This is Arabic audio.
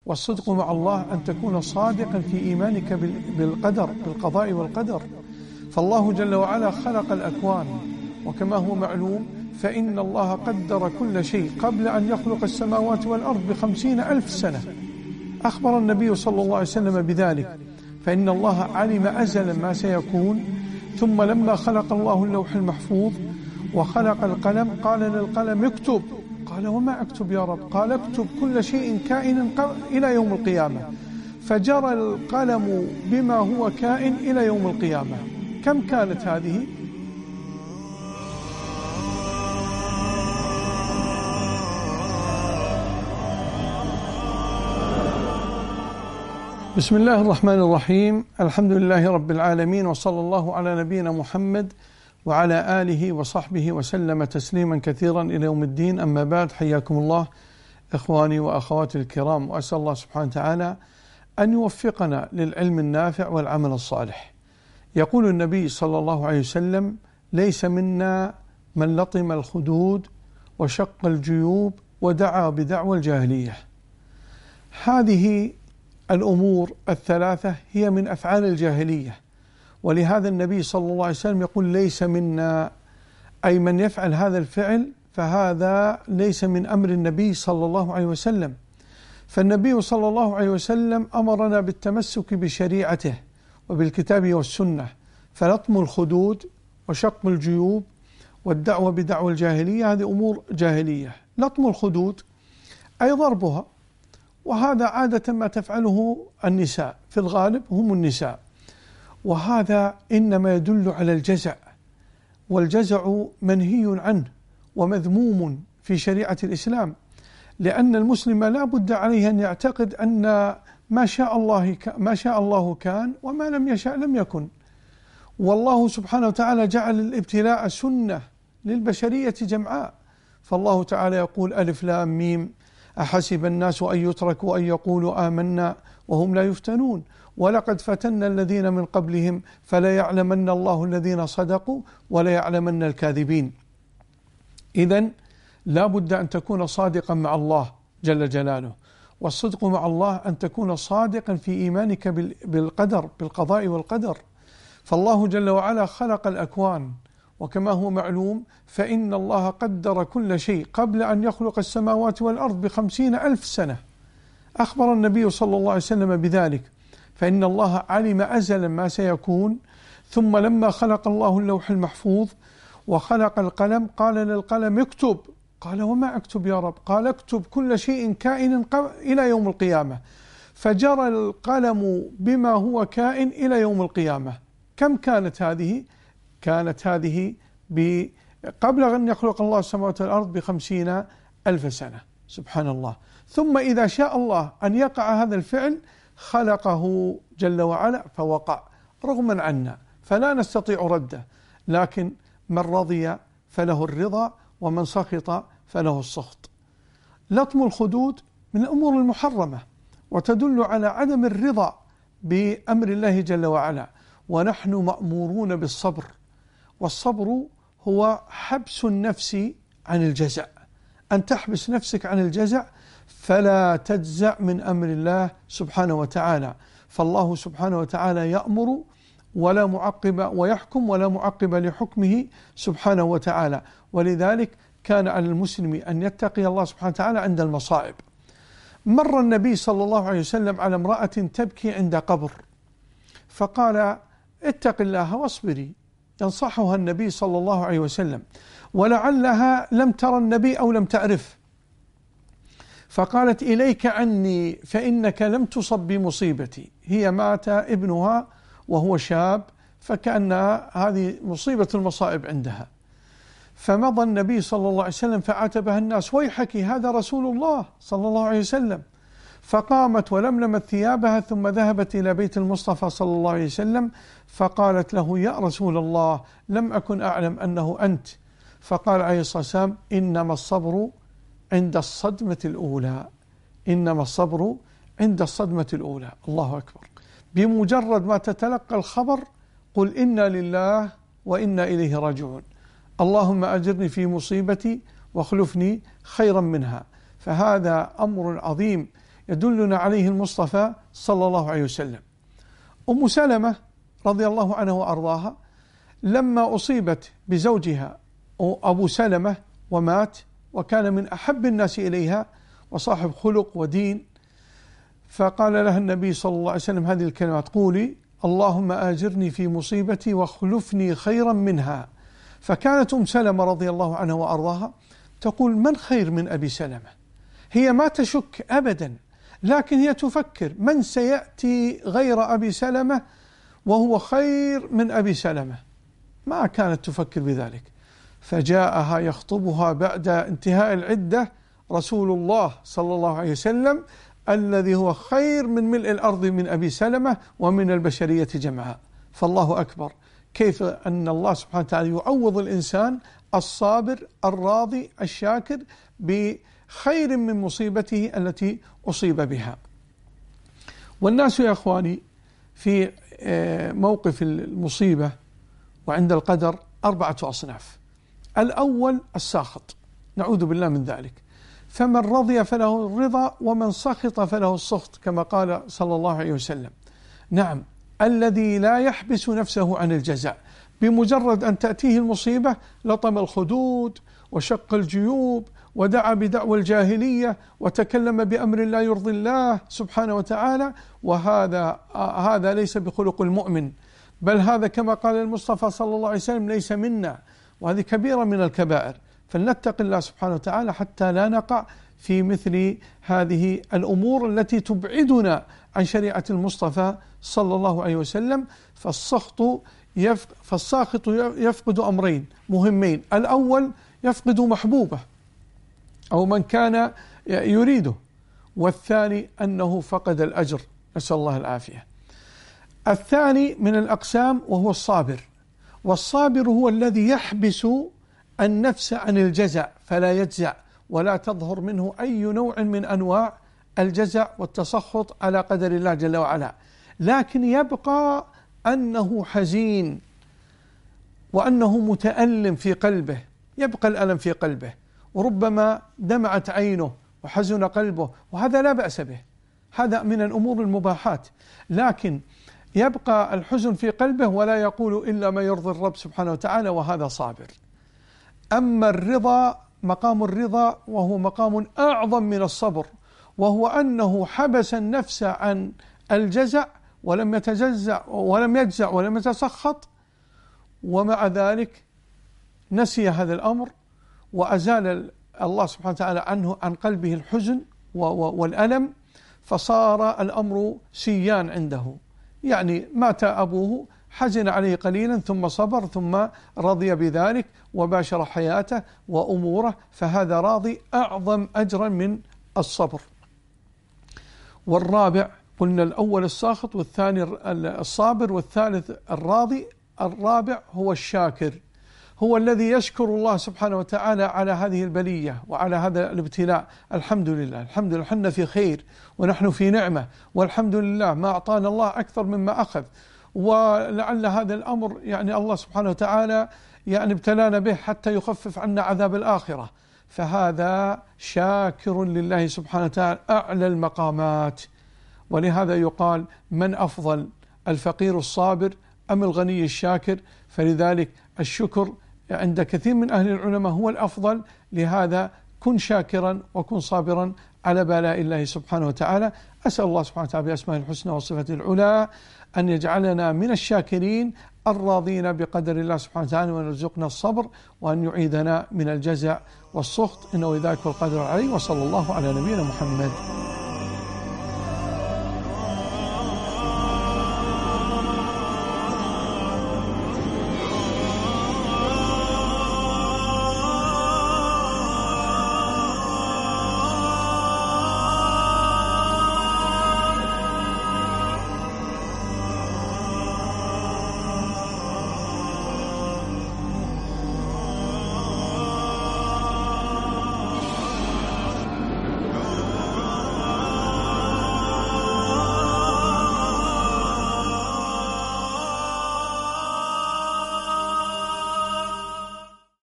والصدق مع الله أن تكون صادقا في إيمانك بالقدر، بالقضاء والقدر. فالله جل وعلا خلق الأكوان، وكما هو معلوم فإن الله قدر كل شيء قبل أن يخلق السماوات والأرض ب50,000 سنة. أخبر النبي صلى الله عليه وسلم بذلك، فإن الله علم أزلا ما سيكون، ثم لما خلق الله اللوح المحفوظ وخلق القلم قال للقلم اكتب، قال وما أكتب يا رب؟ قال اكتب كل شيء كائن إلى يوم القيامة، فجرى القلم بما هو كائن إلى يوم القيامة. كم كانت هذه؟ بسم الله الرحمن الرحيم، الحمد لله رب العالمين، وصلى الله على نبينا محمد وعلى آله وصحبه وسلم تسليما كثيرا إلى يوم الدين. أما بعد، حياكم الله إخواني وأخواتي الكرام، وأسأل الله سبحانه وتعالى أن يوفقنا للعلم النافع والعمل الصالح. يقول النبي صلى الله عليه وسلم: ليس منا من لطم الخدود وشق الجيوب ودعا بدعوى الجاهلية. هذه الأمور الثلاثة هي من أفعال الجاهلية، ولهذا النبي صلى الله عليه وسلم يقول ليس منا، أي من يفعل هذا الفعل فهذا ليس من أمر النبي صلى الله عليه وسلم. فالنبي صلى الله عليه وسلم أمرنا بالتمسك بشريعته وبالكتاب والسنة، فلطم الخدود وشق الجيوب والدعوة بدعوى الجاهلية هذه أمور جاهلية. لطم الخدود أي ضربها، وهذا عادة ما تفعله النساء، في الغالب هم النساء، وهذا إنما يدل على الجزع، والجزع منهي عنه ومذموم في شريعة الإسلام، لأن المسلم لا بد عليه أن يعتقد أن ما شاء الله كان، وما لم يشاء لم يكن. والله سبحانه وتعالى جعل الابتلاء سنة للبشرية جمعاء، فالله تعالى يقول: ألف لام ميم أحسب الناس أن يتركوا أن يقولوا آمنا وهم لا يفتنون ولقد فتنا الذين من قبلهم فلا يعلمن الله الذين صدقوا ولا يعلمن الكاذبين. إذن لا بد أن تكون صادقا مع الله جل جلاله، والصدق مع الله أن تكون صادقا في إيمانك بالقدر، بالقضاء والقدر. فالله جل وعلا خلق الأكوان، وكما هو معلوم فإن الله قدر كل شيء قبل أن يخلق السماوات والأرض ب50,000 سنة. أخبر النبي صلى الله عليه وسلم بذلك، فإن الله علم أزلا ما سيكون، ثم لما خلق الله اللوح المحفوظ وخلق القلم قال للقلم اكتب، قال وما أكتب يا رب؟ قال اكتب كل شيء كائن إلى يوم القيامة، فجرى القلم بما هو كائن إلى يوم القيامة. كم كانت هذه؟ كانت هذه قبل أن يخلق الله السماوات والأرض ب50,000 سنة، سبحان الله. ثم إذا شاء الله أن يقع هذا الفعل خلقه جل وعلا فوقع رغما عنا، فلا نستطيع رده، لكن من رضي فله الرضا ومن سخط فله السخط. لطم الخدود من الأمور المحرمة، وتدل على عدم الرضا بأمر الله جل وعلا، ونحن مأمورون بالصبر، والصبر هو حبس النفس عن الجزع، أن تحبس نفسك عن الجزع فلا تجزع من أمر الله سبحانه وتعالى. فالله سبحانه وتعالى يأمر ولا معقب، ويحكم ولا معقب لحكمه سبحانه وتعالى، ولذلك كان على المسلم أن يتقي الله سبحانه وتعالى عند المصائب. مر النبي صلى الله عليه وسلم على امرأة تبكي عند قبر، فقال اتق الله واصبري، ينصحها النبي صلى الله عليه وسلم، ولعلها لم ترى النبي أو لم تعرف، فقالت إليك عني فإنك لم تصب بمصيبتي. هي مات ابنها وهو شاب، فكأنها هذه مصيبة المصائب عندها. فمضى النبي صلى الله عليه وسلم فعاتبها الناس: ويحك هذا رسول الله صلى الله عليه وسلم. فقامت ولملمت ثيابها، ثم ذهبت إلى بيت المصطفى صلى الله عليه وسلم، فقالت له: يا رسول الله، لم أكن أعلم أنه أنت. فقال عليه الصلاة والسلام: إنما الصبر عند الصدمة الأولى، إنما الصبر عند الصدمة الأولى. الله أكبر. بمجرد ما تتلقى الخبر قل إنا لله وإنا إليه راجعون، اللهم أجرني في مصيبتي واخلفني خيرا منها. فهذا أمر عظيم يدلنا عليه المصطفى صلى الله عليه وسلم. أم سلمة رضي الله عنها وأرضاها لما أصيبت بزوجها أبو سلمة ومات، وكان من أحب الناس إليها وصاحب خلق ودين، فقال لها النبي صلى الله عليه وسلم هذه الكلمات: قولي اللهم آجرني في مصيبتي واخلفني خيرا منها. فكانت أم سلمة رضي الله عنها وأرضاها تقول: من خير من أبي سلمة؟ هي ما تشك أبدا، لكن هي تفكر من سيأتي غير أبي سلمة وهو خير من أبي سلمة. ما كانت تفكر بذلك. فجاءها يخطبها بعد انتهاء العدة رسول الله صلى الله عليه وسلم الذي هو خير من ملء الأرض من أبي سلمة ومن البشرية جمعاء. فالله أكبر، كيف أن الله سبحانه وتعالى يعوض الإنسان الصابر الراضي الشاكر بخير من مصيبته التي أصيب بها. والناس يا أخواني في موقف المصيبة وعند القدر 4 أصناف. الأول الساخط، نعوذ بالله من ذلك، فمن رضي فله الرضا ومن سخط فله السخط كما قال صلى الله عليه وسلم. نعم، الذي لا يحبس نفسه عن الجزاء، بمجرد أن تأتيه المصيبة لطم الخدود وشق الجيوب ودعا بدعوى الجاهلية وتكلم بأمر لا يرضي الله سبحانه وتعالى، وهذا ليس بخلق المؤمن، بل هذا كما قال المصطفى صلى الله عليه وسلم ليس منا، وهذه كبيرة من الكبائر. فلنتق الله سبحانه وتعالى حتى لا نقع في مثل هذه الأمور التي تبعدنا عن شريعة المصطفى صلى الله عليه وسلم. فالساخط يفقد أمرين مهمين: الأول يفقد محبوبه أو من كان يريده، والثاني أنه فقد الأجر، نسأل الله العافية. الثاني من الأقسام وهو الصابر، والصابر هو الذي يحبس النفس عن الجزع فلا يجزع ولا تظهر منه أي نوع من أنواع الجزع والتسخط على قدر الله جل وعلا، لكن يبقى أنه حزين وأنه متألم في قلبه، يبقى الألم في قلبه، وربما دمعت عينه وحزن قلبه، وهذا لا بأس به، هذا من الأمور المباحات، لكن يبقى الحزن في قلبه ولا يقول إلا ما يرضي الرب سبحانه وتعالى، وهذا صابر. أما الرضا، مقام الرضا وهو مقام أعظم من الصبر، وهو أنه حبس النفس عن الجزع ولم يتجزع ولم يتسخط، ومع ذلك نسي هذا الأمر وأزال الله سبحانه وتعالى عنه عن قلبه الحزن والألم، فصار الأمر سيان عنده. يعني مات أبوه، حزن عليه قليلا ثم صبر ثم رضي بذلك وباشر حياته وأموره، فهذا راضي أعظم أجرا من الصبر. والرابع قلنا الأول الساخط والثاني الصابر والثالث الراضي. الرابع هو الشاكر، هو الذي يشكر الله سبحانه وتعالى على هذه البلية وعلى هذا الابتلاء. الحمد لله، الحمد لله، نحن في خير ونحن في نعمة، والحمد لله ما أعطانا الله أكثر مما أخذ، ولعل هذا الأمر يعني الله سبحانه وتعالى يعني ابتلانا به حتى يخفف عنا عذاب الآخرة، فهذا شاكر لله سبحانه وتعالى أعلى المقامات. ولهذا يقال: من أفضل، الفقير الصابر أم الغني الشاكر؟ فلذلك الشكر عند كثير من أهل العلماء هو الأفضل. لهذا كن شاكرا وكن صابرا على بلاء الله سبحانه وتعالى. أسأل الله سبحانه وتعالى بأسماء الحسنى وصفاته العلى أن يجعلنا من الشاكرين الراضين بقدر الله سبحانه وتعالى، وأن يرزقنا الصبر، وأن يعيدنا من الجزع والسخط، إنه ذاك القدر عليه. وصلى الله على نبينا محمد.